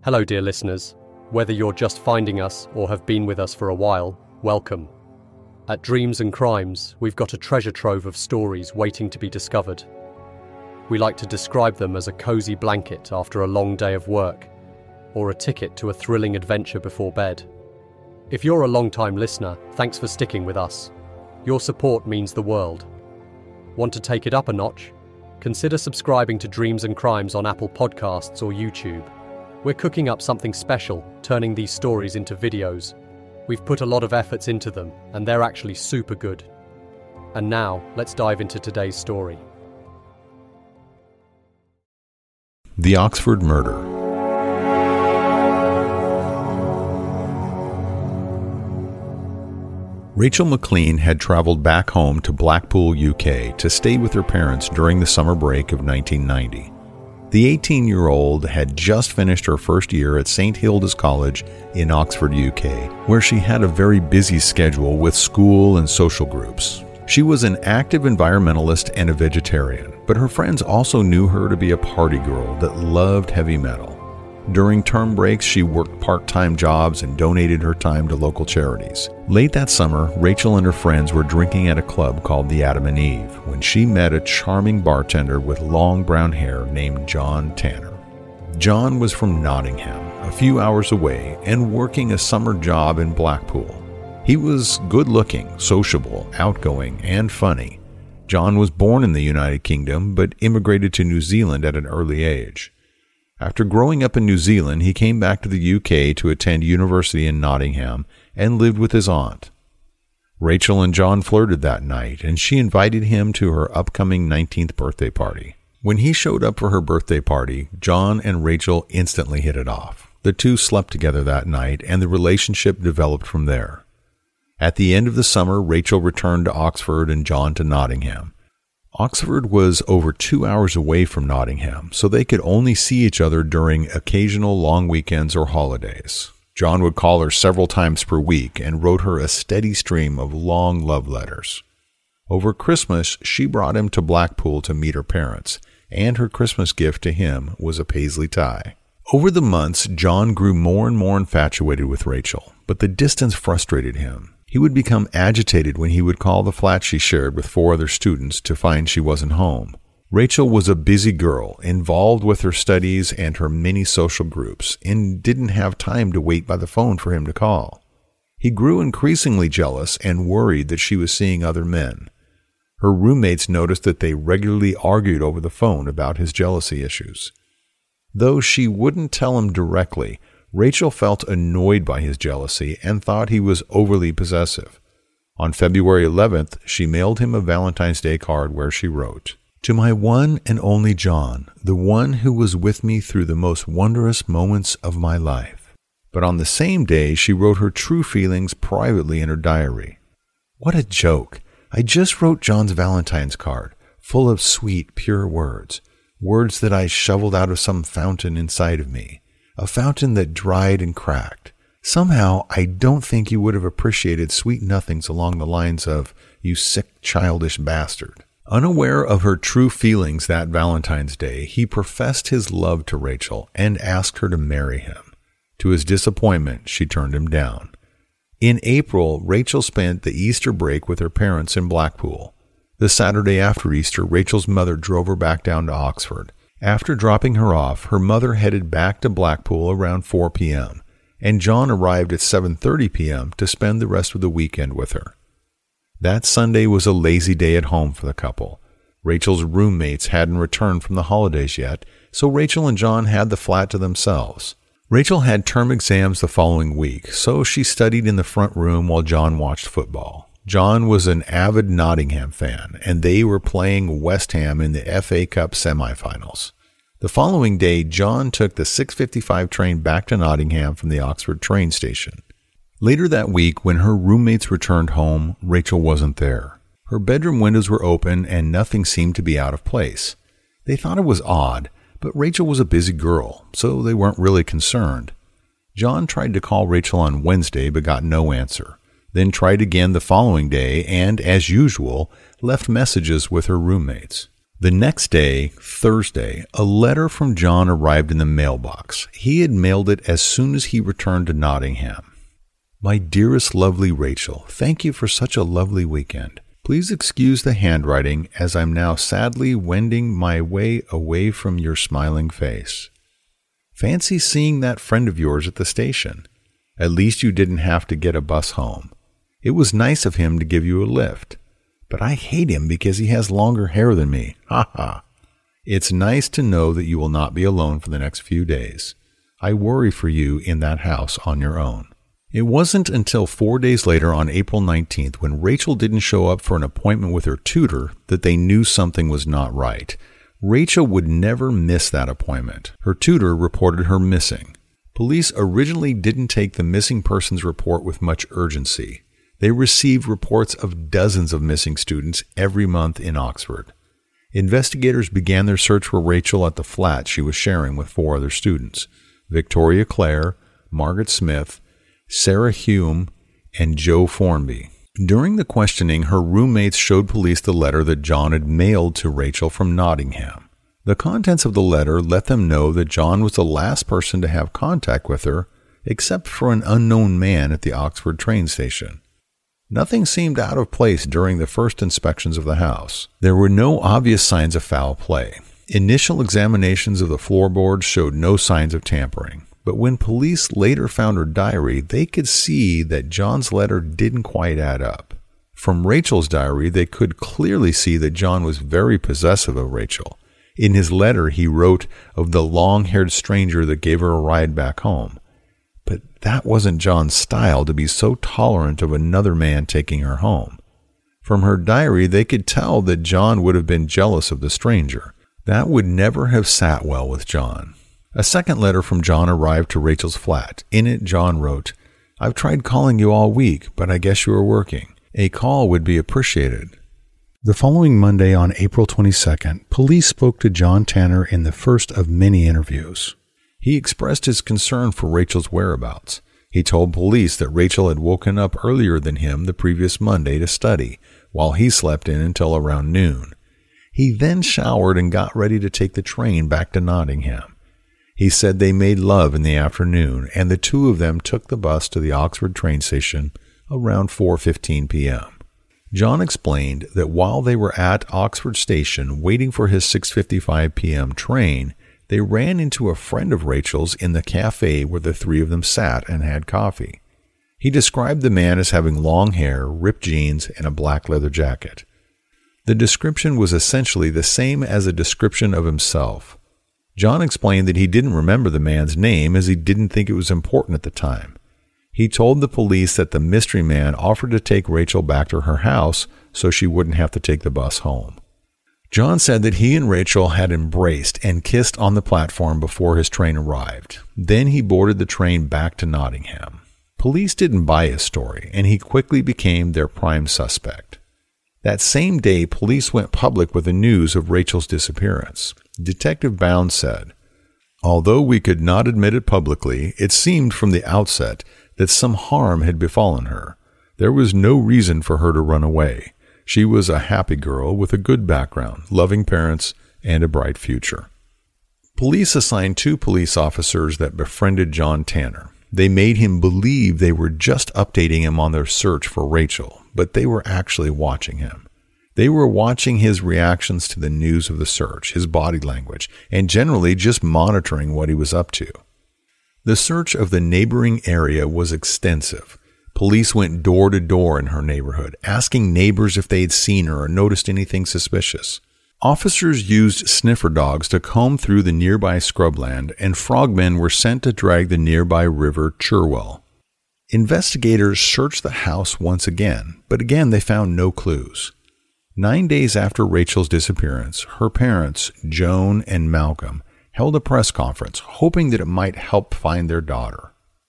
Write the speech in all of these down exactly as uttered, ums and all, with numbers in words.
Hello, dear listeners. Whether you're just finding us or have been with us for a while, welcome. At Dreams and Crimes, we've got a treasure trove of stories waiting to be discovered. We like to describe them as a cozy blanket after a long day of work, or a ticket to a thrilling adventure before bed. If you're a long-time listener, thanks for sticking with us. Your support means the world. Want to take it up a notch? Consider subscribing to Dreams and Crimes on Apple Podcasts or YouTube. We're cooking up something special, turning these stories into videos. We've put a lot of efforts into them, and they're actually super good. And now, let's dive into today's story. The Oxford Murder. Rachel McLean had traveled back home to Blackpool, U K to stay with her parents during the summer break of nineteen ninety. The eighteen-year-old had just finished her first year at Saint Hilda's College in Oxford, U K, where she had a very busy schedule with school and social groups. She was an active environmentalist and a vegetarian, but her friends also knew her to be a party girl that loved heavy metal. During term breaks, she worked part-time jobs and donated her time to local charities. Late that summer, Rachel and her friends were drinking at a club called the Adam and Eve when she met a charming bartender with long brown hair named John Tanner. John was from Nottingham, a few hours away, and working a summer job in Blackpool. He was good-looking, sociable, outgoing, and funny. John was born in the United Kingdom, but immigrated to New Zealand at an early age. After growing up in New Zealand, he came back to the U K to attend university in Nottingham and lived with his aunt. Rachel and John flirted that night, and she invited him to her upcoming nineteenth birthday party. When he showed up for her birthday party, John and Rachel instantly hit it off. The two slept together that night, and the relationship developed from there. At the end of the summer, Rachel returned to Oxford and John to Nottingham. Oxford was over two hours away from Nottingham, so they could only see each other during occasional long weekends or holidays. John would call her several times per week and wrote her a steady stream of long love letters. Over Christmas, she brought him to Blackpool to meet her parents, and her Christmas gift to him was a paisley tie. Over the months, John grew more and more infatuated with Rachel, but the distance frustrated him. He would become agitated when he would call the flat she shared with four other students to find she wasn't home. Rachel was a busy girl, involved with her studies and her many social groups, and didn't have time to wait by the phone for him to call. He grew increasingly jealous and worried that she was seeing other men. Her roommates noticed that they regularly argued over the phone about his jealousy issues. Though she wouldn't tell him directly, Rachel felt annoyed by his jealousy and thought he was overly possessive. On February eleventh, she mailed him a Valentine's Day card where she wrote, "To my one and only John, the one who was with me through the most wondrous moments of my life." But on the same day, she wrote her true feelings privately in her diary. "What a joke. I just wrote John's Valentine's card, full of sweet, pure words, words that I shoveled out of some fountain inside of me. A fountain that dried and cracked. Somehow, I don't think you would have appreciated sweet nothings along the lines of, 'You sick, childish bastard.'" Unaware of her true feelings that Valentine's Day, he professed his love to Rachel and asked her to marry him. To his disappointment, she turned him down. In April, Rachel spent the Easter break with her parents in Blackpool. The Saturday after Easter, Rachel's mother drove her back down to Oxford. After dropping her off, her mother headed back to Blackpool around four p.m., and John arrived at seven thirty p.m. to spend the rest of the weekend with her. That Sunday was a lazy day at home for the couple. Rachel's roommates hadn't returned from the holidays yet, so Rachel and John had the flat to themselves. Rachel had term exams the following week, so she studied in the front room while John watched football. John was an avid Nottingham fan, and they were playing West Ham in the F A Cup semifinals. The following day, John took the six fifty-five train back to Nottingham from the Oxford train station. Later that week, when her roommates returned home, Rachel wasn't there. Her bedroom windows were open, and nothing seemed to be out of place. They thought it was odd, but Rachel was a busy girl, so they weren't really concerned. John tried to call Rachel on Wednesday, but got no answer. Then tried again the following day and, as usual, left messages with her roommates. The next day, Thursday, a letter from John arrived in the mailbox. He had mailed it as soon as he returned to Nottingham. My dearest lovely Rachel, thank you for such a lovely weekend. Please excuse the handwriting as I'm now sadly wending my way away from your smiling face. Fancy seeing that friend of yours at the station. At least you didn't have to get a bus home. It was nice of him to give you a lift. But I hate him because he has longer hair than me. Ha ha. It's nice to know that you will not be alone for the next few days. I worry for you in that house on your own. It wasn't until four days later on April nineteenth, when Rachel didn't show up for an appointment with her tutor, that they knew something was not right. Rachel would never miss that appointment. Her tutor reported her missing. Police originally didn't take the missing persons report with much urgency. They received reports of dozens of missing students every month in Oxford. Investigators began their search for Rachel at the flat she was sharing with four other students: Victoria Clare, Margaret Smith, Sarah Hume, and Joe Formby. During the questioning, her roommates showed police the letter that John had mailed to Rachel from Nottingham. The contents of the letter let them know that John was the last person to have contact with her, except for an unknown man at the Oxford train station. Nothing seemed out of place during the first inspections of the house. There were no obvious signs of foul play. Initial examinations of the floorboards showed no signs of tampering. But when police later found her diary, they could see that John's letter didn't quite add up. From Rachel's diary, they could clearly see that John was very possessive of Rachel. In his letter, he wrote of the long-haired stranger that gave her a ride back home. But that wasn't John's style, to be so tolerant of another man taking her home. From her diary, they could tell that John would have been jealous of the stranger. That would never have sat well with John. A second letter from John arrived to Rachel's flat. In it, John wrote, I've tried calling you all week, but I guess you are working. A call would be appreciated. The following Monday, on April twenty-second, police spoke to John Tanner in the first of many interviews. He expressed his concern for Rachel's whereabouts. He told police that Rachel had woken up earlier than him the previous Monday to study, while he slept in until around noon. He then showered and got ready to take the train back to Nottingham. He said they made love in the afternoon, and the two of them took the bus to the Oxford train station around four fifteen p.m. John explained that while they were at Oxford station waiting for his six fifty-five p.m. train, they ran into a friend of Rachel's in the cafe where the three of them sat and had coffee. He described the man as having long hair, ripped jeans, and a black leather jacket. The description was essentially the same as a description of himself. John explained that he didn't remember the man's name as he didn't think it was important at the time. He told the police that the mystery man offered to take Rachel back to her house so she wouldn't have to take the bus home. John said that he and Rachel had embraced and kissed on the platform before his train arrived. Then he boarded the train back to Nottingham. Police didn't buy his story, and he quickly became their prime suspect. That same day, police went public with the news of Rachel's disappearance. Detective Bound said, although we could not admit it publicly, it seemed from the outset that some harm had befallen her. There was no reason for her to run away. She was a happy girl with a good background, loving parents, and a bright future. Police assigned two police officers that befriended John Tanner. They made him believe they were just updating him on their search for Rachel, but they were actually watching him. They were watching his reactions to the news of the search, his body language, and generally just monitoring what he was up to. The search of the neighboring area was extensive. Police went door to door in her neighborhood, asking neighbors if they had seen her or noticed anything suspicious. Officers used sniffer dogs to comb through the nearby scrubland, and frogmen were sent to drag the nearby river Cherwell. Investigators searched the house once again, but again they found no clues. Nine days after Rachel's disappearance, her parents, Joan and Malcolm, held a press conference, hoping that it might help find their daughter.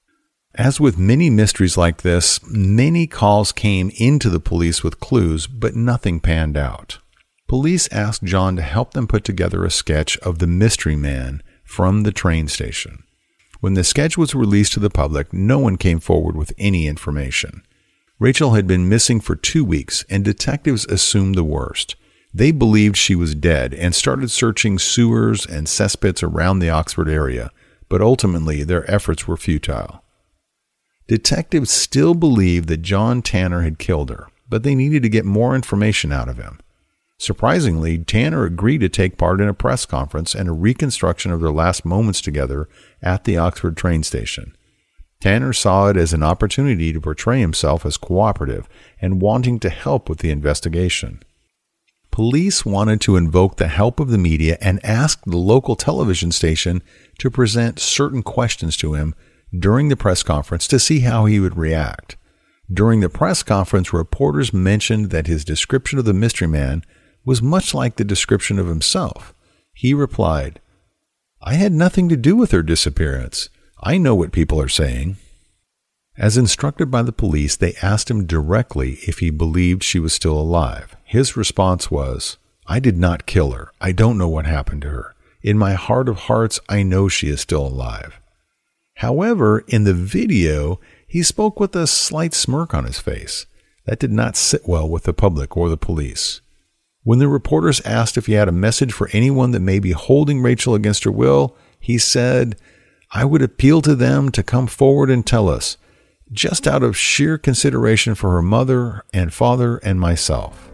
As with many mysteries like this, many calls came into the police with clues, but nothing panned out. Police asked John to help them put together a sketch of the mystery man from the train station. When the sketch was released to the public, no one came forward with any information. Rachel had been missing for two weeks, and detectives assumed the worst. They believed she was dead and started searching sewers and cesspits around the Oxford area, but ultimately their efforts were futile. Detectives still believed that John Tanner had killed her, but they needed to get more information out of him. Surprisingly, Tanner agreed to take part in a press conference and a reconstruction of their last moments together at the Oxford train station. Tanner saw it as an opportunity to portray himself as cooperative and wanting to help with the investigation. Police wanted to invoke the help of the media and asked the local television station to present certain questions to him during the press conference to see how he would react. During the press conference, reporters mentioned that his description of the mystery man was much like the description of himself. He replied, "I had nothing to do with her disappearance. I know what people are saying." As instructed by the police, they asked him directly if he believed she was still alive. His response was, "I did not kill her. I don't know what happened to her. In my heart of hearts, I know she is still alive." However, in the video, he spoke with a slight smirk on his face. That did not sit well with the public or the police. When the reporters asked if he had a message for anyone that may be holding Rachel against her will, he said, "I would appeal to them to come forward and tell us, just out of sheer consideration for her mother and father and myself."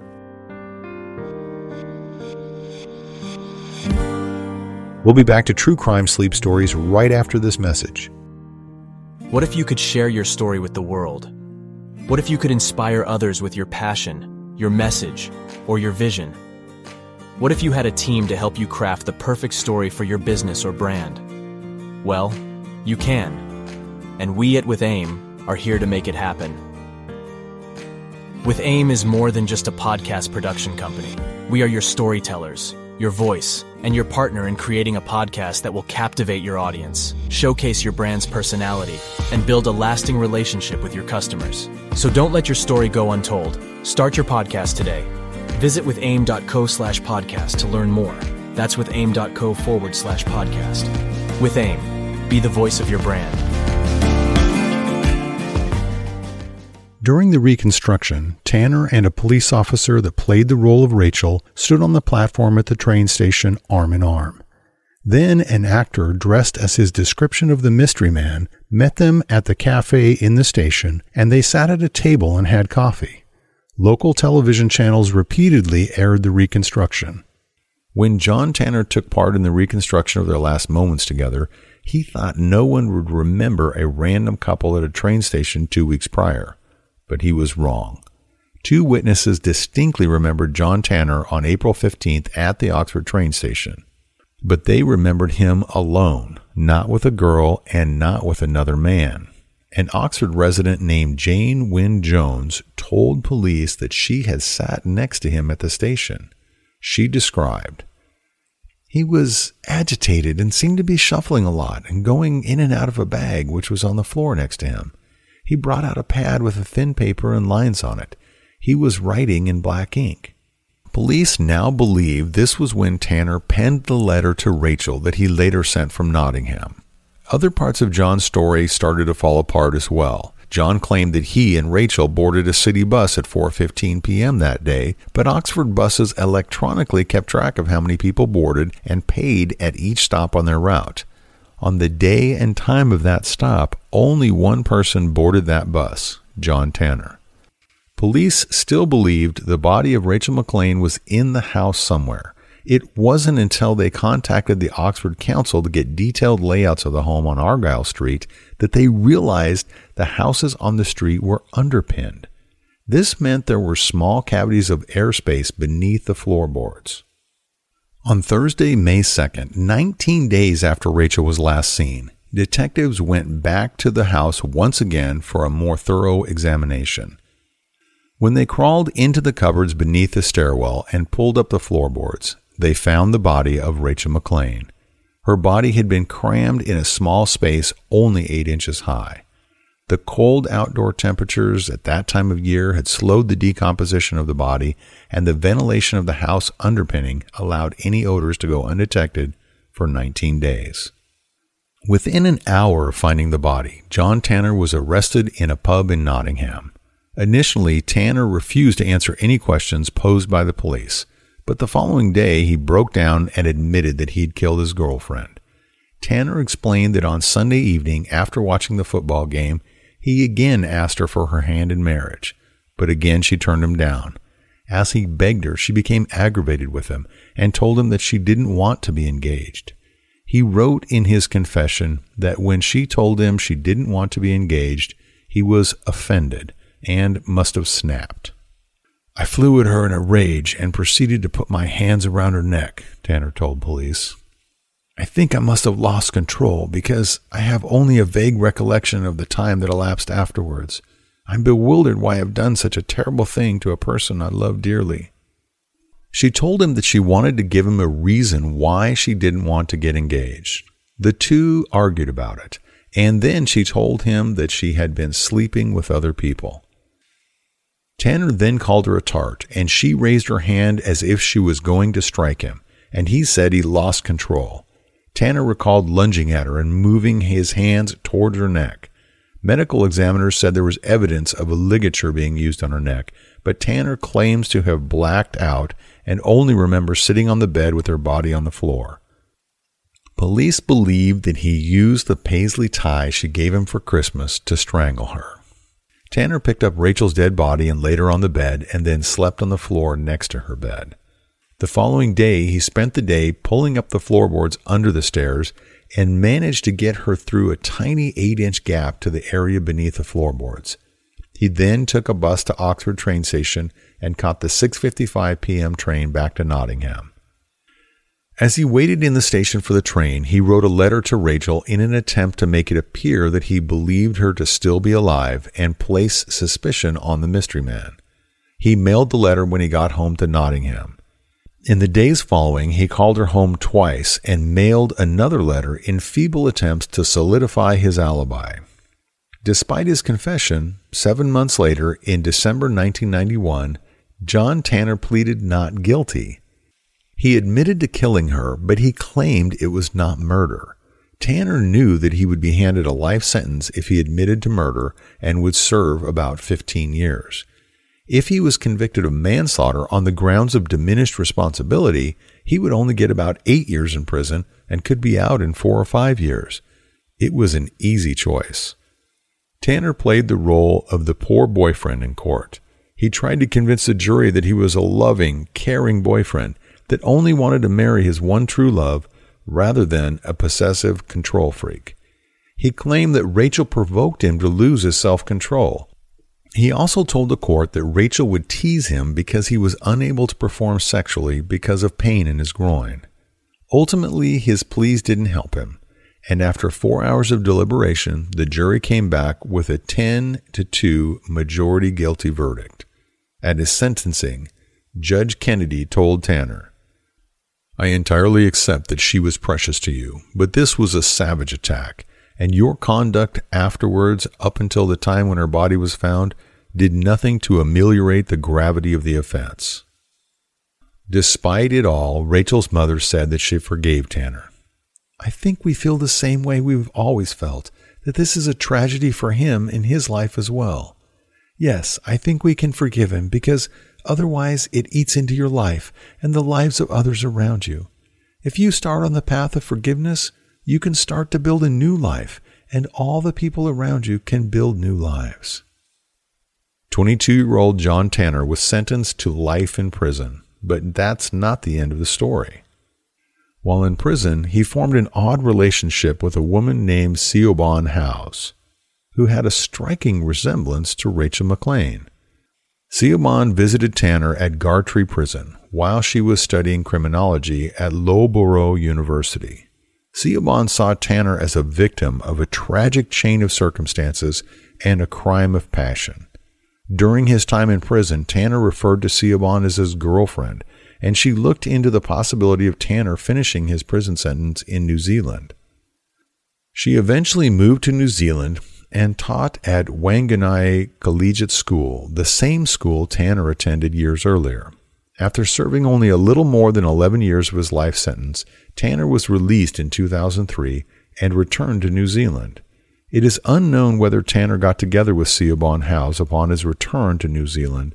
We'll be back to True Crime Sleep Stories right after this message. What if you could share your story with the world? What if you could inspire others with your passion, your message, or your vision? What if you had a team to help you craft the perfect story for your business or brand? Well, you can. And we at With AIM are here to make it happen. With AIM is more than just a podcast production company. We are your storytellers, your voice, and your partner in creating a podcast that will captivate your audience, showcase your brand's personality, and build a lasting relationship with your customers. So don't let your story go untold. Start your podcast today. Visit withaim.co slash podcast to learn more. That's withaim.co forward slash podcast. With AIM, be the voice of your brand. During the reconstruction, Tanner and a police officer that played the role of Rachel stood on the platform at the train station arm in arm. Then an actor dressed as his description of the mystery man met them at the cafe in the station, and they sat at a table and had coffee. Local television channels repeatedly aired the reconstruction. When John Tanner took part in the reconstruction of their last moments together, he thought no one would remember a random couple at a train station two weeks prior. But he was wrong. Two witnesses distinctly remembered John Tanner on April fifteenth at the Oxford train station. But they remembered him alone, not with a girl and not with another man. An Oxford resident named Jane Wynne Jones told police that she had sat next to him at the station. She described, "He was agitated and seemed to be shuffling a lot and going in and out of a bag which was on the floor next to him. He brought out a pad with a thin paper and lines on it. He was writing in black ink." Police now believe this was when Tanner penned the letter to Rachel that he later sent from Nottingham. Other parts of John's story started to fall apart as well. John claimed that he and Rachel boarded a city bus at four fifteen p.m. that day, but Oxford buses electronically kept track of how many people boarded and paid at each stop on their route. On the day and time of that stop, only one person boarded that bus, John Tanner. Police still believed the body of Rachel McLean was in the house somewhere. It wasn't until they contacted the Oxford Council to get detailed layouts of the home on Argyle Street that they realized the houses on the street were underpinned. This meant there were small cavities of airspace beneath the floorboards. On Thursday, May second, nineteen days after Rachel was last seen, detectives went back to the house once again for a more thorough examination. When they crawled into the cupboards beneath the stairwell and pulled up the floorboards, they found the body of Rachel McLean. Her body had been crammed in a small space only eight inches high. The cold outdoor temperatures at that time of year had slowed the decomposition of the body, and the ventilation of the house underpinning allowed any odors to go undetected for nineteen days. Within an hour of finding the body, John Tanner was arrested in a pub in Nottingham. Initially, Tanner refused to answer any questions posed by the police. but the following day he broke down and admitted that he'd killed his girlfriend. Tanner explained that on Sunday evening, after watching the football game, he again asked her for her hand in marriage, but again she turned him down. As he begged her, she became aggravated with him and told him that she didn't want to be engaged. He wrote in his confession that when she told him she didn't want to be engaged, he was offended and must have snapped. "I flew at her in a rage and proceeded to put my hands around her neck," Tanner told police. "I think I must have lost control because I have only a vague recollection of the time that elapsed afterwards. I'm bewildered why I've done such a terrible thing to a person I love dearly." She told him that she wanted to give him a reason why she didn't want to get engaged. The two argued about it, and then she told him that she had been sleeping with other people. Tanner then called her a tart, and she raised her hand as if she was going to strike him, and he said he lost control. Tanner recalled lunging at her and moving his hands toward her neck. Medical examiners said there was evidence of a ligature being used on her neck, but Tanner claims to have blacked out and only remembers sitting on the bed with her body on the floor. Police believed that he used the paisley tie she gave him for Christmas to strangle her. Tanner picked up Rachel's dead body and laid her on the bed and then slept on the floor next to her bed. The following day, he spent the day pulling up the floorboards under the stairs and managed to get her through a tiny eight-inch gap to the area beneath the floorboards. He then took a bus to Oxford train station and caught the six fifty-five p.m. train back to Nottingham. As he waited in the station for the train, he wrote a letter to Rachel in an attempt to make it appear that he believed her to still be alive and place suspicion on the mystery man. He mailed the letter when he got home to Nottingham. In the days following, he called her home twice and mailed another letter in feeble attempts to solidify his alibi. Despite his confession, seven months later, in December nineteen ninety-one, John Tanner pleaded not guilty. He admitted to killing her, but he claimed it was not murder. Tanner knew that he would be handed a life sentence if he admitted to murder and would serve about fifteen years. If he was convicted of manslaughter on the grounds of diminished responsibility, he would only get about eight years in prison and could be out in four or five years. It was an easy choice. Tanner played the role of the poor boyfriend in court. He tried to convince the jury that he was a loving, caring boyfriend that only wanted to marry his one true love rather than a possessive control freak. He claimed that Rachel provoked him to lose his self-control. He also told the court that Rachel would tease him because he was unable to perform sexually because of pain in his groin. Ultimately, his pleas didn't help him, and after four hours of deliberation, the jury came back with a ten to two majority guilty verdict. At his sentencing, Judge Kennedy told Tanner, "I entirely accept that she was precious to you, but this was a savage attack, and your conduct afterwards, up until the time when her body was found, did nothing to ameliorate the gravity of the offense." Despite it all, Rachel's mother said that she forgave Tanner. "I think we feel the same way we've always felt, that this is a tragedy for him in his life as well. Yes, I think we can forgive him because otherwise it eats into your life and the lives of others around you. If you start on the path of forgiveness, you can start to build a new life, and all the people around you can build new lives." twenty-two-year-old John Tanner was sentenced to life in prison, but that's not the end of the story. While in prison, he formed an odd relationship with a woman named Siobhan Howes, who had a striking resemblance to Rachel McLean. Siobhan visited Tanner at Gartree Prison while she was studying criminology at Loughborough University. Siobhan saw Tanner as a victim of a tragic chain of circumstances and a crime of passion. During his time in prison, Tanner referred to Siobhan as his girlfriend, and she looked into the possibility of Tanner finishing his prison sentence in New Zealand. She eventually moved to New Zealand and taught at Wanganui Collegiate School, the same school Tanner attended years earlier. After serving only a little more than eleven years of his life sentence, Tanner was released in two thousand three and returned to New Zealand. It is unknown whether Tanner got together with Siobhan Howes upon his return to New Zealand,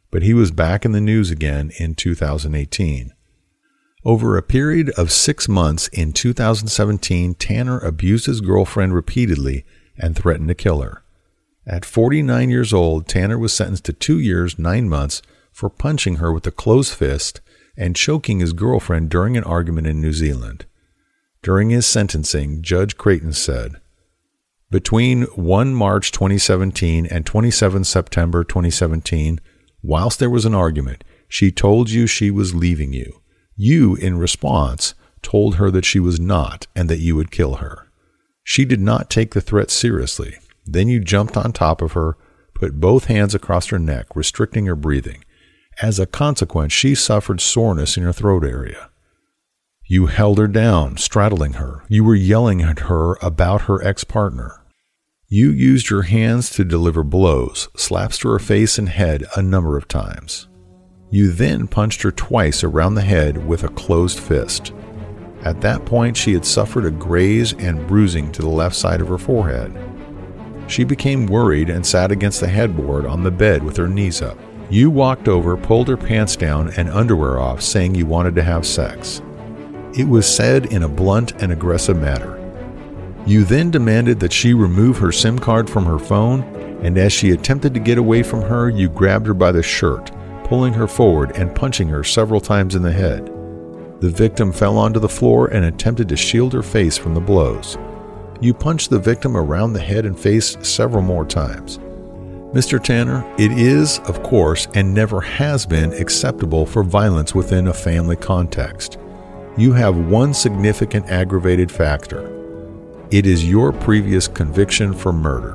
but he was back in the news again in two thousand eighteen. Over a period of six months in two thousand seventeen, Tanner abused his girlfriend repeatedly and threatened to kill her. At forty-nine years old, Tanner was sentenced to two years, nine months for punching her with a closed fist and choking his girlfriend during an argument in New Zealand. During his sentencing, Judge Creighton said, "Between the first of March twenty seventeen and the twenty-seventh of September twenty seventeen, whilst there was an argument, she told you she was leaving you. You, in response, told her that she was not and that you would kill her. She did not take the threat seriously. Then you jumped on top of her, put both hands across her neck, restricting her breathing. As a consequence, she suffered soreness in her throat area. You held her down, straddling her. You were yelling at her about her ex-partner. You used your hands to deliver blows, slaps to her face and head a number of times. You then punched her twice around the head with a closed fist. At that point, she had suffered a graze and bruising to the left side of her forehead. She became worried and sat against the headboard on the bed with her knees up. You walked over, pulled her pants down and underwear off, saying you wanted to have sex. It was said in a blunt and aggressive manner. You then demanded that she remove her SIM card from her phone, and as she attempted to get away from her, you grabbed her by the shirt, pulling her forward and punching her several times in the head. The victim fell onto the floor and attempted to shield her face from the blows. You punched the victim around the head and face several more times. Mister Tanner, it is, of course, and never has been acceptable for violence within a family context. You have one significant aggravated factor. It is your previous conviction for murder.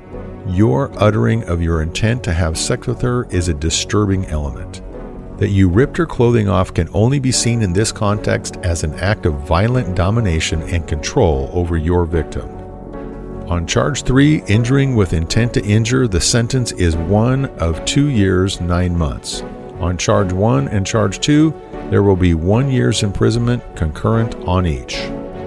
Your uttering of your intent to have sex with her is a disturbing element. That you ripped her clothing off can only be seen in this context as an act of violent domination and control over your victim. On charge three, injuring with intent to injure, the sentence is one of two years, nine months. On charge one and charge two, there will be one year's imprisonment concurrent on each.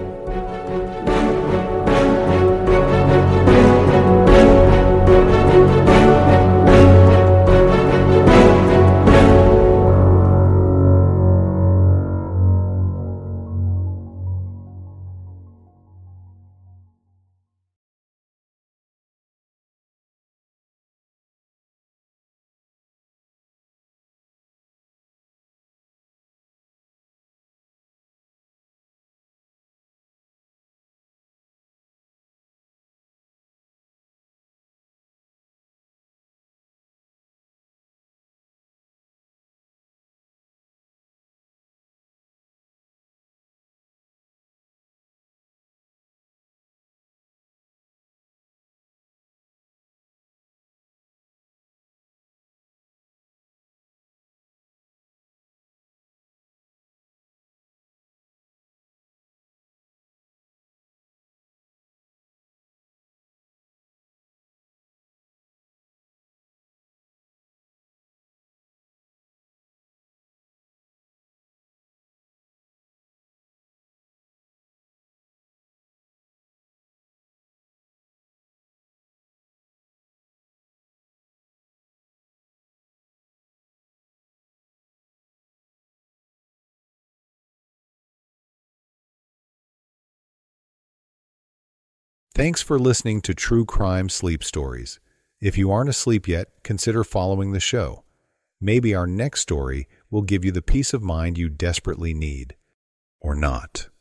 Thanks for listening to True Crime Sleep Stories. If you aren't asleep yet, consider following the show. Maybe our next story will give you the peace of mind you desperately need. Or not.